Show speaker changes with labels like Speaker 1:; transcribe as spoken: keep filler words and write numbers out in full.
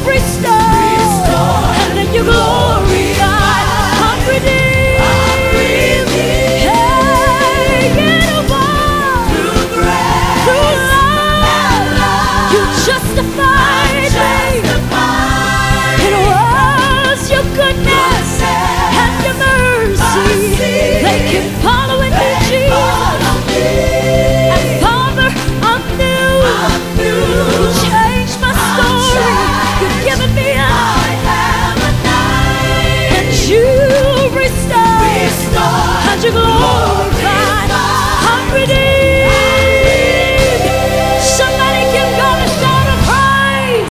Speaker 1: restore,
Speaker 2: Restore.
Speaker 1: and in your glory I'm redeemed.
Speaker 2: I'm redeemed.
Speaker 1: Hey, in a war,
Speaker 2: Through grace
Speaker 1: through
Speaker 2: and
Speaker 1: love,
Speaker 2: love,
Speaker 1: you justified me.
Speaker 2: justified
Speaker 1: It was your goodness and your mercy. They keep following me, Jesus.
Speaker 2: Follow me.
Speaker 1: And Father, I'm new.
Speaker 2: I'm new.
Speaker 1: You changed my story. You've given me a
Speaker 2: I have a
Speaker 1: and
Speaker 2: name.
Speaker 1: you restore
Speaker 2: Restore.
Speaker 1: and your glory.